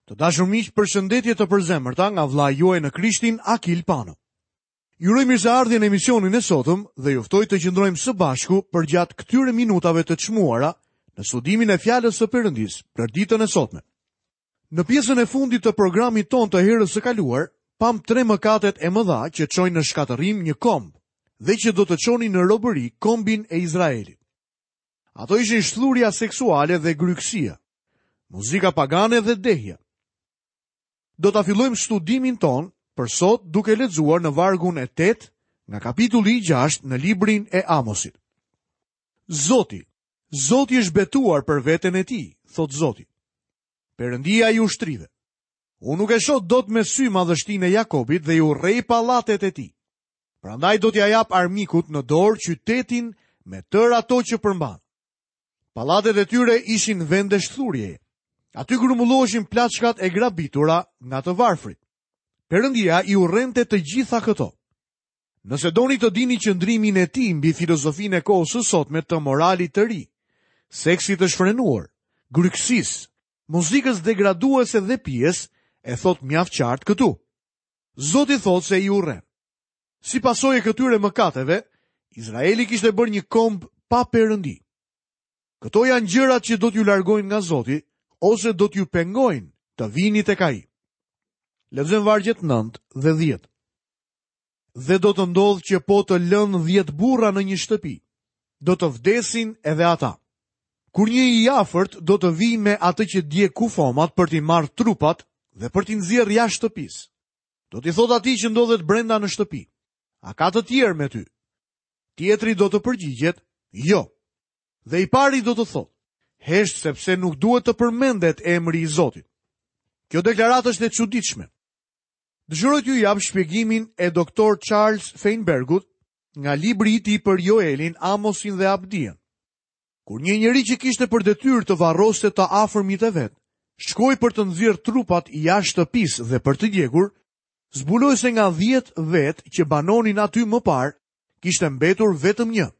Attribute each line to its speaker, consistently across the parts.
Speaker 1: Të dashur miq, përshëndetje të përzemërta nga vllai juaj në Krishtin, Akil Pano. Ju uroj mirëseardhje në emisionin e sotëm dhe ju ftoj të qëndrojmë së bashku për gjatë këtyre minutave të çmuara në studimin e fjalës së Perëndis për ditën e sotme. Në pjesën e fundit të programit ton të herës së kaluar, pam 3 mëkatet e mëdha që çojnë në shkatërrim një komb dhe që do të çonin në robëri kombin e Izraelit. Ato ishin shthurja seksuale dhe grykësia, muzika pagane dhe dehja. Do ta fillojmë studimin ton për sot duke lexuar në vargun e 8 nga kapitulli 6 në librin e Amosit. Zoti është betuar për veten e tij, thot Zoti. Perëndia i ushtrive. Unë nuk e shoh dot me sy madhështinë e Jakobit dhe i urrej pallatet e tij. Prandaj do t'ja jap armikut në dorë qytetin me tërë ato që përmban. Pallatet e tyre ishin vende shthurjeje. Aty grumbulloheshin plaçkat e grabitura nga të varfrit. Perëndia i urrente të gjitha këto. Nëse doni të dini qëndrimin e tij mbi filozofinë e kohës së sotme të moralit të ri, seksit të shfrenuar, grykësisë, muzikës degraduese dhe pijes, e thot mjaft qartë këtu. Zoti thot se i urren. Si pasojë këtyre mëkateve, Izraeli kishte bërë një komb pa perëndi. Këto janë gjërat që do t'ju largojnë nga Zoti, ose do t'ju pengojnë të vini tek ai. Lexojmë vargjet 9 dhe 10. Dhe do të ndodhë që po të lënë 10 burra në një shtëpi, do të vdesin edhe ata. Kur një i afërt do të vijë me atë që dje kufomat për t'i marrë trupat dhe për t'i nxjerrë jashtë shtëpisë. Do t'i thot atij që ndodhet brenda në shtëpi: a ka të tjerë me ty? Tjetri do të përgjigjet: jo. Dhe i pari do të thotë: hesht sepse nuk duhet të përmendet emri i Zotit. Kjo deklaratë është e çuditshme. Dëshiroj t'ju jap shpjegimin e doktor Charles Feinbergut nga libri i tij për Joelin, Amosin dhe Abdian. Kur një njeri që kishte për detyrë të varroste të afërmit e vet, shkoi për të nxjerrë trupat jashtë shtëpisë dhe për të djegur, zbuloi se nga 10 vet që banonin aty më parë, kishte mbetur vetëm një.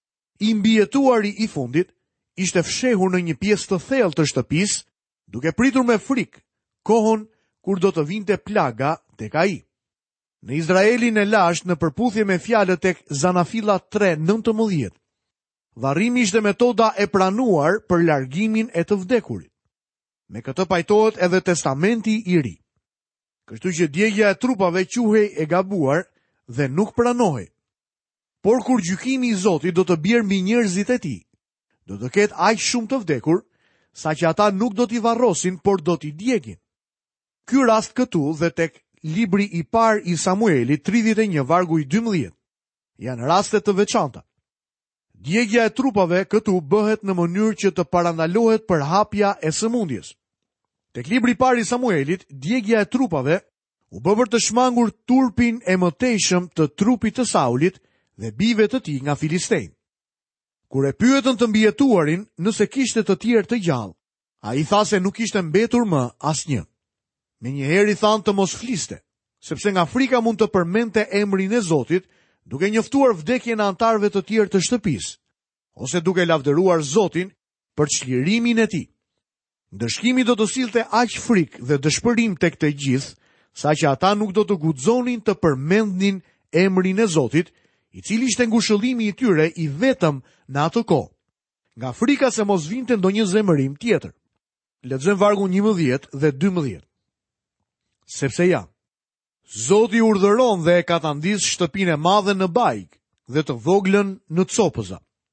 Speaker 1: I mbijetuari i fundit ishte fshehur në një pjesë të thellë të shtëpisë, duke pritur me frikë kohën kur do të vinte plaga tek ai. Në Izraelin e lashtë, në përputhje me fjalët tek Zanafilla 3:19, varrimi ishte metoda e pranuar për largimin e të vdekurit. Me këtë pajtohet edhe Testamenti i Ri. Kështu që djegja e trupave quhej e gabuar dhe nuk pranohej. Por kur gjykimi i Zotit do të bjerë mbi njerëzit e tij, do të ketë aq shumë të vdekur, sa që ata nuk do t'i varrosin, por do t'i djegin. Ky rast këtu dhe tek libri i parë i Samuelit 31 vargu i 12 janë raste të veçanta. Djegja e trupave këtu bëhet në mënyrë që të parandalohet për hapja e sëmundjes. Tek libri i parë i Samuelit, djegja e trupave u bë për të shmangur turpin e mëtejshëm të trupit të Saulit dhe bijve të tij nga filistejnë. Kur e pyetën të mbijetuarin nëse kishte të tjerë të gjallë, ai tha se nuk kishte mbetur më asnjë. Menjëherë i thanë të mos fliste, sepse nga frika mund të përmendte emrin e Zotit, duke njoftuar vdekjen e antarëve të tjerë të shtëpisë, ose duke lavdëruar Zotin për çlirimin e tij. Ndëshkimi do të sillte aq frikë dhe dëshpërim tek të gjithë, saqë ata nuk do të guxonin të përmendnin emrin e Zotit, i cili ishte ngushëllimi i tyre i vetëm në atë kohë, nga frika se mos vinte ndonjë zemërim tjetër. Lexojmë vargun 11 dhe 12. Sepse ja, Zoti urdhëron dhe e katandis shtëpinë e madhe në bajg dhe të voglën në copëza.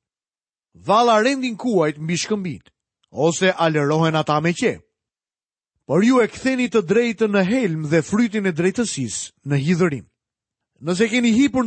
Speaker 1: Valla rendin kuajt mbi shkëmbit, ose alërohen ata me qe. Por ju e ktheni të drejtën në helm dhe frytin e drejtësisë në hidhërim. Nëse keni hipur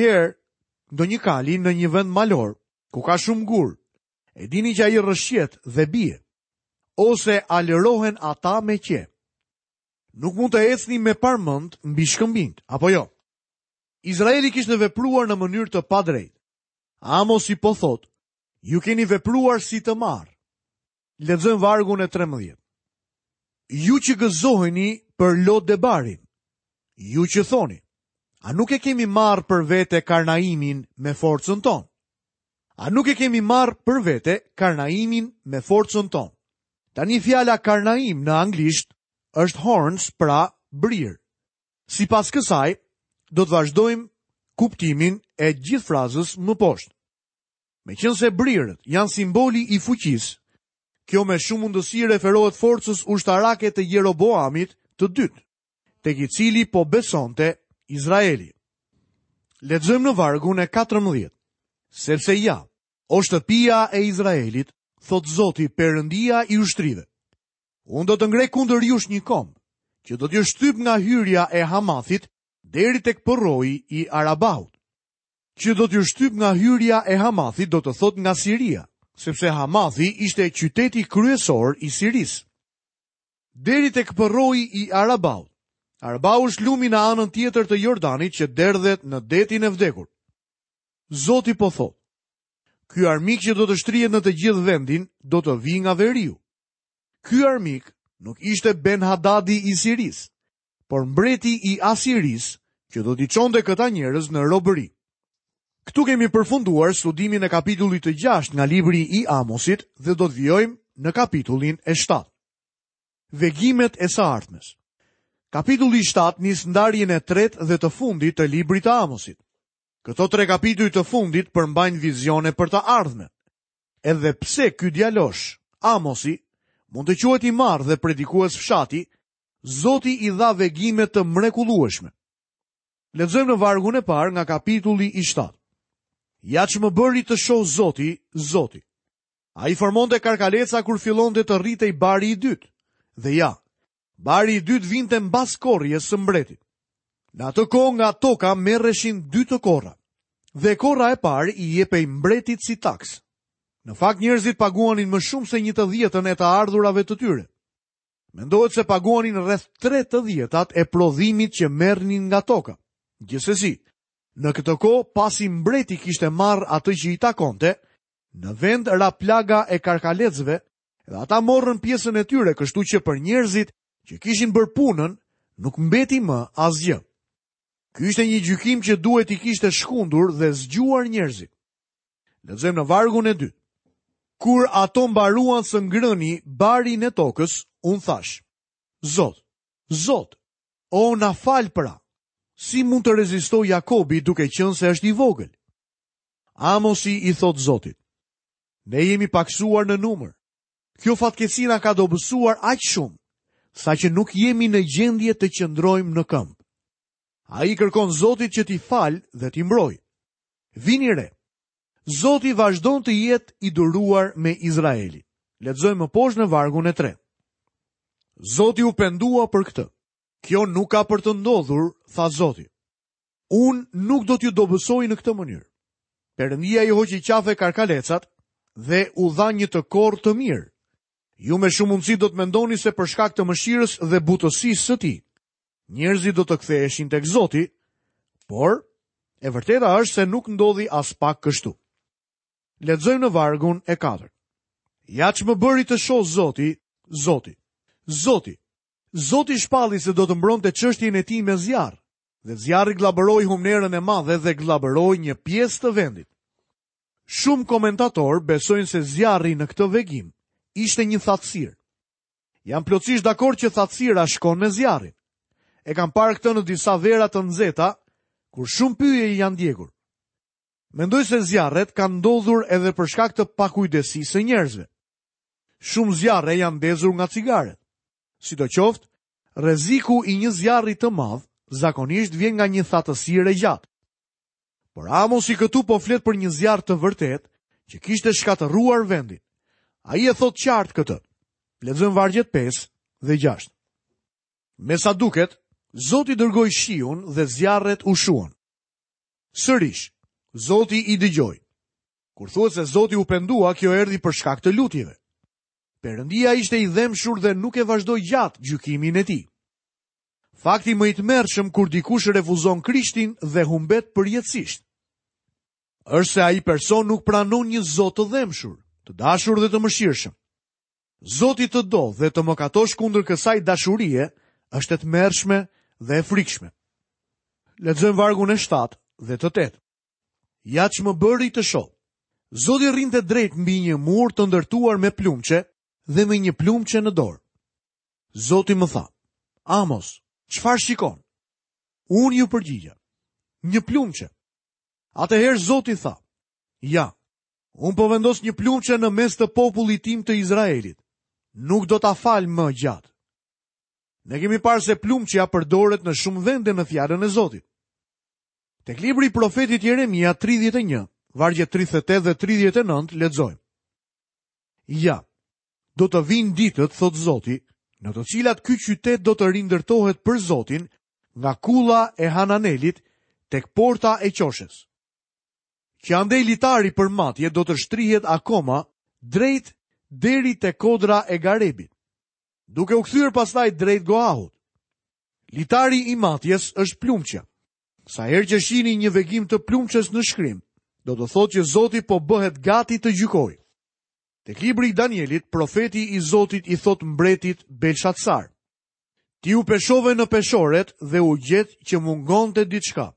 Speaker 1: ndonjë kali në një vend malor, ku ka shumë gur, e dini që ai rrëshqet dhe bie, ose alërohen ata me qe. Nuk mund të ecni me parmend mbi shkëmbinjt, apo jo? Izraeli kishte vepruar në mënyrë të padrejtë. Amos i po thot: ju keni vepruar si të marr. Lexojmë vargun e 13. Ju që gëzoheni për Lo-debarin, ju që thoni: a nuk e kemi marrë për vete Karnaimin me forcën tonë? A nuk e kemi marrë për vete Karnaimin me forcën tonë? Tani fjala Karnaim në anglisht është horns, pra brir. Sipas kësaj, do të vazhdojmë kuptimin e gjithë frazës më poshtë. Meqense brirët janë simboli i fuqisë, kjo me shumë mundësi referohet forcës ushtarake të Jeroboamit të dytë, tek i cili po besonte Izraeli. Lexojmë në vargun e 14. Sepse ja, o shtëpia e Izraelit, thot Zoti Perëndia i ushtrive, unë do të ngrej kundër jush një komb, që do t'ju shtyp nga hyrja e Hamathit deri tek përroji i Arabaut. Që do t'ju shtyp nga hyrja e Hamathit do të thot nga Siria, sepse Hamathi ishte qyteti kryesor i Siris. Deri tek përroji i Arabaut. Arabau është lumi në anën tjetër të Jordanit që derdhet në detin e vdekur. Zoti po thot, ky armik që do të shtrihet në të gjithë vendin, do të vijë nga veriu. Ky armik nuk ishte Ben-Hadadi i Siris, por mbreti i Asiris, që do t'i çonte këta njerëz në robëri. Këtu kemi përfunduar studimin e kapitullit të 6 nga libri i Amosit dhe do të vijojmë në kapitullin e 7. Vegimet e së ardhmes. Kapitulli 7 nis ndarjen e tretë dhe të fundit të librit të Amosit. Këto 3 kapituj të fundit përmbajnë vizione për të ardhmen. Edhe pse ky djalosh, Amosi, mund të quhet i marrë dhe predikues fshati, Zoti i dha vegime të mrekullueshme. Lexojmë në vargun e parë nga kapitulli i 7. Ja që më bëri të shoh Zoti, Zoti. A i formonte karkaleca kur fillonte të rritej bari i dytë. Dhe ja, bari i dytë vinte mbas korrjes së mbretit. Në atë kohë nga toka merreshin 2 të korra. Dhe korra e parë i jepej mbretit si taks. Në fakt njerëzit paguanin më shumë se 1/10 e të ardhurave të tyre. Mendohet se paguanin rreth 3/10 e prodhimit që merrnin nga toka. Gjithsesi, në këtë kohë, pasi mbreti kishte marrë atë që i takonte, në vend ra plaga e karkalecëve, dhe ata morën pjesën e tyre, kështu që për njerëzit që kishin bërë punën, nuk mbeti më asgjë. Ky ishte një gjykim që duhet i kishte shkundur dhe zgjuar njerëzit. Lexojmë në vargun e 2. Kur ato mbaruan së ngrëni barin e tokës, unë thash, Zot, Zot, o na fal pra, si mund të rezistoj Jakobi duke qenë se është i vogël? Amosi i thot Zotit, ne jemi paksuar në numër. Kjo fatkeqësi na ka dobësuar aq shumë, saqë nuk jemi në gjendje të qëndrojmë në këmbë. Ai kërkon Zotit që t'i fal dhe t'i mbrojë. Vini re. Zoti vazhdon të jetë i duruar me Izraelin. Lexojmë më poshtë në vargun e 3. Zoti u pendua për këtë. Kjo nuk ka për të ndodhur, tha Zoti. Unë nuk do t'ju dobësoj në këtë mënyrë. Perëndia i hoqi qafe karkalecat dhe u dha një të korë të mirë. Ju me shumë mundësi do të mendoni se për shkak të mëshirës dhe butësisë së tij, njerëzit do të ktheheshin tek Zoti, por e vërteta është se nuk ndodhi as pak kështu. Lexojmë në vargun e 4. Ja që më bëri të shoh Zoti, Zoti. Zoti. Zoti shpalli se do të mbronte çështjen e tij me zjarr, dhe zjarri glabëroi humnerën e madhe dhe glabëroi një pjesë të vendit. Shumë komentatorë besojnë se zjarri në këtë vegim ishte një thatësirë. Jam plotësisht dakord që thatësira shkon me zjarrin. E kam parë këtë në disa vera të nxehta, kur shumë pyetje janë djegur. Mendoj se zjarret kanë ndodhur edhe për shkak të pakujdesisë së njerëzve. Shumë zjarre janë ndezur nga cigaret. Sidoqoftë, rreziku i një zjarri të madh zakonisht vjen nga një thatësirë e gjatë. Por Amosi këtu po flet për një zjarr të vërtet që kishte shkatërruar vendin. Ai e thot qartë këtë. Lexojmë vargjet 5 dhe 6. Me sa duket, Zoti dërgoi shiun dhe zjarret u shuan. Sërish, Zoti i dëgjoi. Kur thuhet se Zoti u pendua, kjo erdhi për shkak të lutjeve. Perëndia ishte i dhemshur dhe nuk e vazhdoi gjatë gjykimin e tij. Fakti më i tmerrshëm kur dikush refuzon Krishtin dhe humbet përjetësisht është se ai person nuk pranon një Zot të dhemshur, të dashur dhe të mëshirshëm. Zoti të do dhe të mëkatosh kundër kësaj dashurie është e tmerrshme dhe e frikshme. Lexojmë vargun e 7 dhe të 8. Ja që më bëri të shoh. Zoti rrinte drejt mbi një mur të ndërtuar me plumçe dhe me një plumçe në dorë. Zoti më tha, Amos, çfarë shikon? Unë ju përgjigja, një plumçe. Atëherë Zoti tha, ja, unë po vendos një plumçe në mes të popullit tim të Izraelit. Nuk do ta fal më gjatë. Ne kemi parë se plumçja përdoret në shumë vende në fjalën e Zotit. Tek libri i profetit Jeremia 31, vargjet 38 dhe 39 lexojmë. Ja, do të vinë ditët, thot Zoti, në të cilat ky qytet do të rindërtohet për Zotin nga kulla e Hananelit tek porta e qoshes. Që andej litari për matje do të shtrihet akoma drejt deri te kodra e Garebit, duke u kthyer pastaj drejt Goahut. Litari i matjes është plumçja. Sa herë që shihni një vegim të plumçës në shkrim, do të thotë që Zoti po bëhet gati të gjykojë. Tek libri i Danielit, profeti i Zotit i thot mbretit Belshatsar, ti u peshove në peshoret dhe u gjet që mungonte diçka.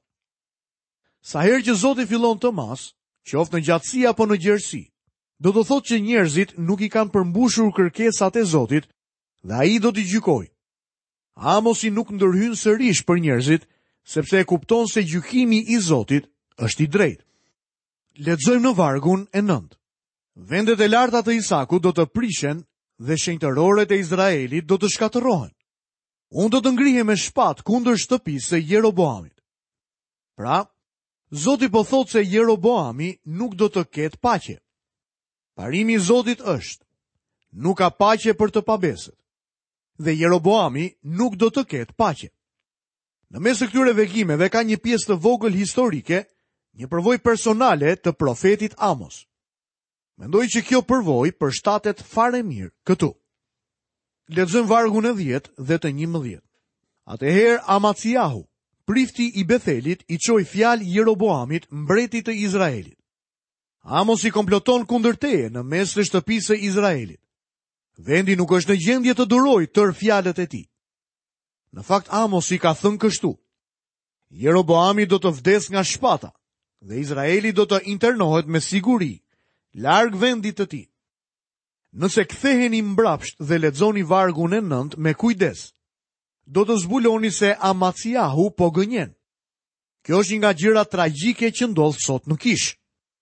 Speaker 1: Sa herë që Zoti fillon të mas, qoftë në gjatësi apo në gjerësi, do të thotë që njerëzit nuk i kanë përmbushur kërkesat e Zotit dhe ai do t'i gjykojë. Amosi nuk ndërhyn sërish për njerëzit, sepse e kupton se gjykimi i Zotit është i drejtë. Lexojmë në vargun e 9. Vendet e larta të Isakut do të prishen dhe shenjtëroret e Izraelit do të shkatërrohen. Unë do të ngrihem me shpatë kundër shtëpisë së Jeroboamit. Pra, Zoti po thotë se Jeroboami nuk do të ketë paqe. Parimi i Zotit është, nuk ka paqe për të pabesët. Dhe Jeroboami nuk do të ketë paqe. Në mes të këtyre vekimeve ka një pjesë të vogël historike, një përvojë personale të profetit Amos. Mendoj që kjo përvojë përshtatet fare mirë këtu. Lexojmë vargun e 10 dhe të 11. Atëherë Amaciahu, prifti i Bethelit, i çoi fjalë Jeroboamit, mbretit të Izraelit. Amos i komploton kundër teje në mes të shtëpisë së Izraelit. Vendi nuk është në gjendje të durojë tërë fjalët e tij. Në fakt Amos i ka thënë kështu: Jeroboami do të vdes nga shpata dhe Izraeli do të internohet me siguri larg vendit të tij. Nëse ktheheni mbrapsht dhe lexoni vargun e 9 me kujdes, do të zbuloni se Amaciahu po gënjen. Kjo është një nga gjërat tragjike që ndodh sot në Kish.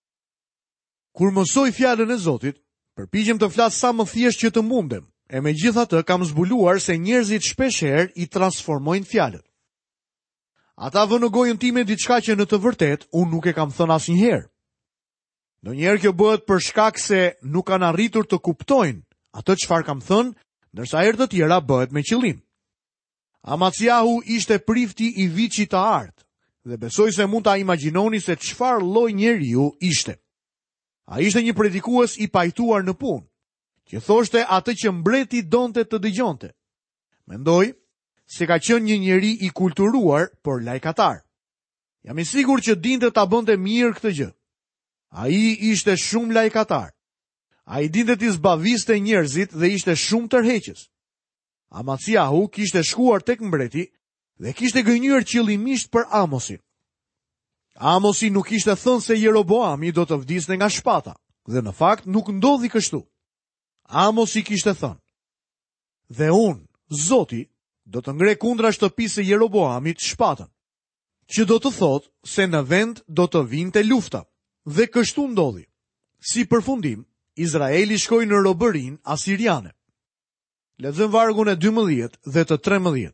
Speaker 1: Kur mësoj fjalën e Zotit, përpiqem të flas sa më thjesht që të mundem, e megjithatë kam zbuluar se njerëzit shpeshherë i transformojnë fjalët. Ata vënë në gojën time diçka që në të vërtetë unë nuk e kam thënë asnjëherë. Ndonjëherë kjo bëhet për shkak se nuk kanë arritur të kuptojnë atë çfarë kam thënë, ndërsa herë të tjera bëhet me qëllim. Amaciahu ishte prifti i viçit të artë dhe besoj se mund ta imagjinoni se çfarë lloj njeriu ishte. Ai ishte një predikues i pajtuar në punë, që thoshte atë që mbreti donte të dëgjonte. Mendoj se ka qenë një njeri i kulturuar, por lajkatar. Jam i sigurt që dinte ta bënte mirë këtë gjë. Ai ishte shumë lajkatar. Ai dinte të zbaviste njerëzit dhe ishte shumë tërheqës. Amaciahu kishte shkuar tek mbreti dhe kishte gënjur qëllimisht për Amosin. Amosi nuk ishte thënë se Jeroboami do të vdiste nga shpata, dhe në fakt nuk ndodhi kështu. Amosi kishte thënë: dhe unë, Zoti, do të ngre kundra shtëpisë së Jeroboamit shpatën, që do të thotë se në vend do të vinte lufta. Dhe kështu ndodhi. Si përfundim, Izraeli shkoi në robërinë asiriane. Lexojmë vargun e 12 dhe të 13.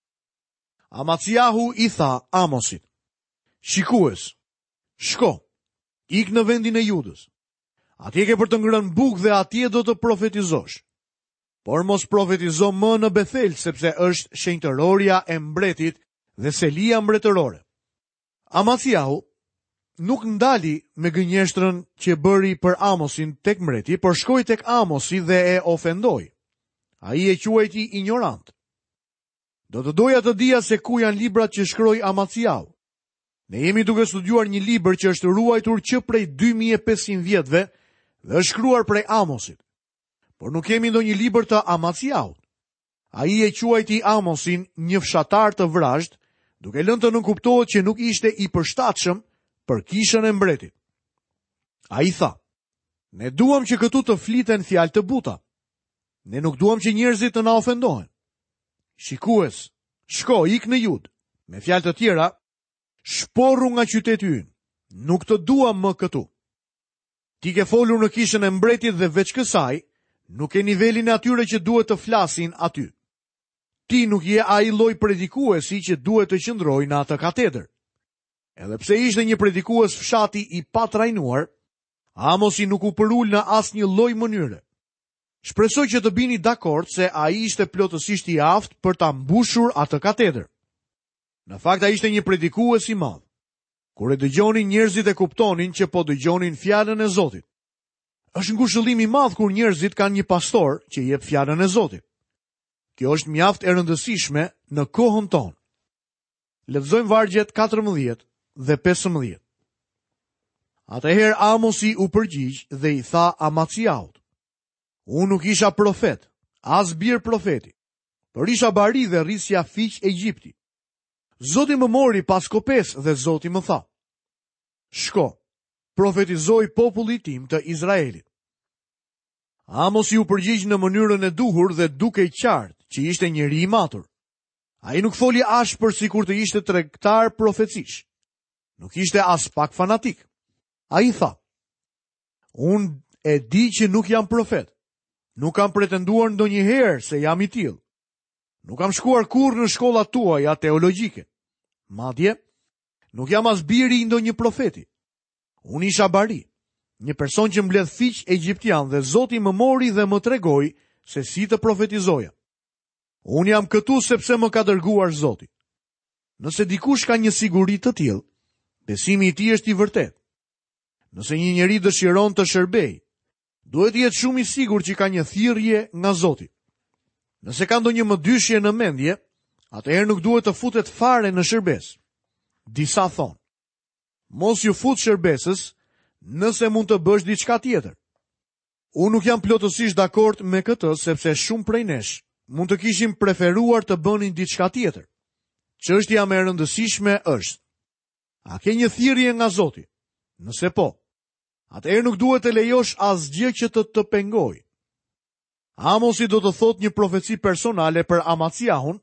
Speaker 1: Amaciahu i tha Amosit: shikues, shko, ik në vendin e Judës. Atje ke për të ngrënë bukë dhe atje do të profetizosh. Por mos profetizo më në Bethel, sepse është shenjtëroria e mbretit dhe selia mbretërore. Amaciahu nuk ndali me gënjeshtrën që bëri për Amosin tek mbreti, por shkoi tek Amosi dhe e ofendoi. Ai e quajti ignorant. Do të doja të dija se ku janë librat që shkroi Amaciahu. Ne jemi duke studiuar një libër që është ruajtur që prej 2500 vjetëve dhe është shkruar prej Amosit. Por nuk kemi ndonjë libër të Amaciahut. Ai e quajti Amosin një fshatar të vrazhd, duke lënë të nënkuptohet që nuk ishte i përshtatshëm për kishën e mbretit. Ai tha: ne duam që këtu të fliten fjalë të buta. Ne nuk duam që njerëzit të na ofendohen. shikues, shko, ik në Jud. Me fjalë të tjera, shporru nga qyteti ynë, nuk të dua më këtu. Ti ke folur në kishën e mbretit dhe veç kësaj, nuk e nivelin e atyre që duhet të flasin aty. Ti nuk je ai lloj predikuesi që duhet të qëndrojë në atë katedër. Edhe pse ishte një predikues fshati i patrajnuar, Amosi nuk u përul në asnjë lloj mënyre. Shpresoj që të bini dakord se ai ishte plotësisht i aftë për ta mbushur atë katedër. Në fakt ai ishte një predikues i madh. Kur e dëgjonin njerëzit e kuptonin që po dëgjonin fjalën e Zotit. Është ngushëllim i madh kur njerëzit kanë një pastor që jep fjalën e Zotit. Kjo është mjaft e rëndësishme në kohën tonë. Lexojmë vargjet 14 dhe 15. Atëherë Amosi u përgjigj dhe i tha Amaciahut: Unë nuk isha profet, as bir profeti, por isha bari dhe rrisja fiq Egjipti. Zoti më mori pas kopes dhe Zoti më tha: Shko, profetizoj popullit tim të Izraelit. Amosi u përgjigj në mënyrën e duhur dhe duke i qartë që ishte njeri i matur. Ai nuk foli ashpër sikur të ishte tregtar profecish. Nuk ishte as pak fanatik. Ai tha: Unë e di që nuk jam profet. Nuk kam pretenduar ndonjëherë se jam i tillë. Nuk kam shkuar kurrë në shkollat tuaja teologjike. Madje, nuk jam as biri i ndonjë profeti. Unë isha bari, një person që mbledh fiq egjiptian dhe Zoti më mori dhe më tregoi se si të profetizoja. Unë jam këtu sepse më ka dërguar Zoti. Nëse dikush ka një siguri të tillë, besimi i tij është i vërtetë. Nëse një njeri dëshiron të shërbejë, duhet të jetë shumë i sigurt që ka një thirrje nga Zoti. Nëse ka ndonjë mëdyshje në mendje, atëherë nuk duhet të futet fare në shërbes. Disa thonë: Mos ju fut shërbesës nëse mund të bësh diçka tjetër. Unë nuk jam plotësisht dakord me këtë sepse shumë prej nesh mund të kishim preferuar të bënin diçka tjetër. Çështja më e rëndësishme është: a ke një thirrje nga Zoti? Nëse po, atëherë nuk duhet të lejosh asgjë që të pengojë. Amosi do të thotë një profeci personale për Amaciahun,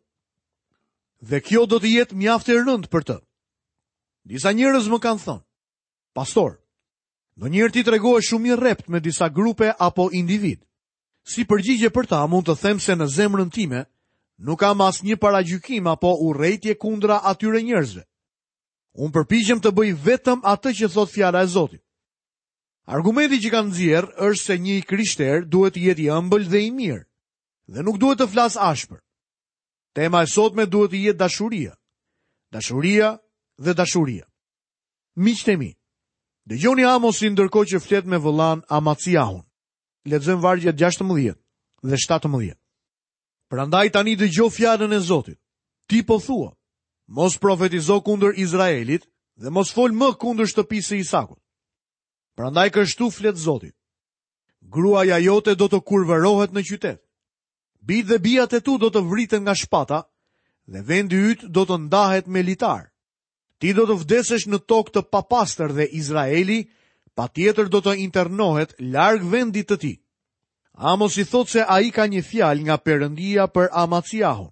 Speaker 1: dhe kjo do të jetë mjaft e rëndë për të. Disa njerëz më kanë thënë: Pastor, ndonjëherë ti tregohesh shumë i rrept me disa grupe apo individ. Si përgjigje për ta, mund të them se në zemrën time nuk kam asnjë paragjykim apo urrëtie kundra atyre njerëzve. Unë përpiqem të bëj vetëm atë që thot fjala e Zotit. Argumenti që kanë nxjerr është se një krishter duhet të jetë i ëmbël dhe i mirë, dhe nuk duhet të flas ashpër. Tema e sotme duhet të jetë dashuria. Dashuria dhe dashuria. Miqtë e mi, dëgjoni Amosin ndërkohë që flet me vëllan Amaciahun. Lexojmë vargjet 16 dhe 17. Prandaj tani dëgjoj fjalën e Zotit. Ti po thua: Mos profetizo kundër Izraelit dhe mos fol më kundër shtëpisë së Isakut. Prandaj kështu flet Zoti: Gruaja jote do të kurvërohet në qytet. Bijt dhe bijat e tu do të vriten nga shpata dhe vendi yt do të ndahet me litar. Ti do të vdesesh në tokë të papastër dhe Izraeli patjetër do të internohet larg vendit të tij. Amos i thot se ai ka një fjalë nga Perëndia për Amaciahun.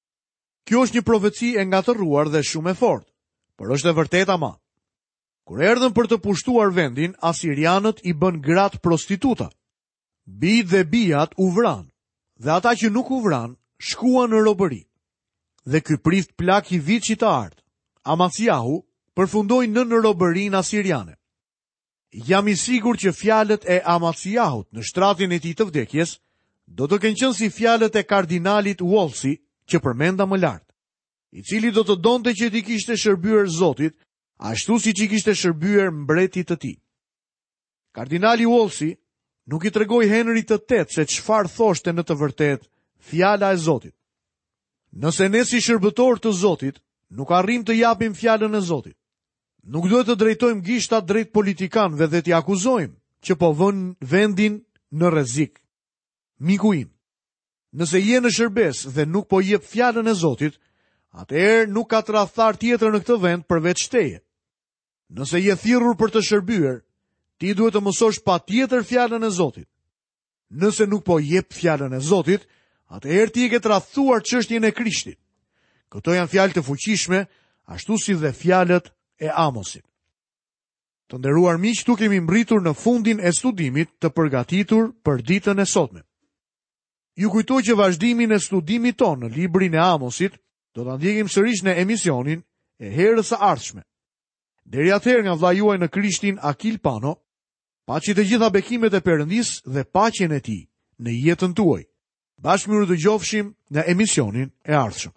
Speaker 1: Kjo është një profeci e ngatëruar dhe shumë e fortë, por është e vërtetë ama. Kur erdhën për të pushtuar vendin, asirianët i bën gratë prostituta. Bijt dhe bijat u vranë, dhe ata që nuk u vranë shkuan në robëri. Dhe ky prift plak i vitit të ardhur, Amaciahu, përfundoi në robërinë asiriane. Jam i sigurt që fjalët e Amaciahut në shtratin e tij të vdekjes do të kenë qenë si fjalët e kardinalit Wolsey që përmenda më lart, i cili do të donte që ti kishte shërbyer Zotit ashtu siç i kishte shërbyer mbretit të tij. Kardinali Wolsey nuk i tregoi Henry VIII se çfarë thoshte në të vërtetë fjala e Zotit. Nëse ne si shërbëtor të Zotit nuk arrim të japim fjalën e Zotit, nuk duhet të drejtojmë gishtat drejt politikanëve dhe t'i akuzojmë që po vënë vendin në rrezik. Miku im, nëse je në shërbes dhe nuk po jep fjalën e Zotit, atëherë nuk ka tradhtar tjetër në këtë vend përveç teje. Nëse je thirrur për të shërbyer, ti duhet të mësosh patjetër fjalën e Zotit. Nëse nuk po jep fjalën e Zotit, atëherë ti ke tradhtuar çështjen e Krishtit. Këto janë fjalë të fuqishme, ashtu si dhe fjalët e Amosit. Të nderuar miq, tu kemi mbritur në fundin e studimit të përgatitur për ditën e sotme. Ju kujtoj që vazhdimin e studimit tonë në librin e Amosit do ta ndjekim sërish në emisionin e herës së ardhshme. Deri atëherë, nga vlla juaj në Krishtin, Akil Pano, paçi të gjitha bekimet e Perëndis dhe paqen e tij në jetën tuaj. Bashkë miru të gjofshim në emisionin e ardhshëm.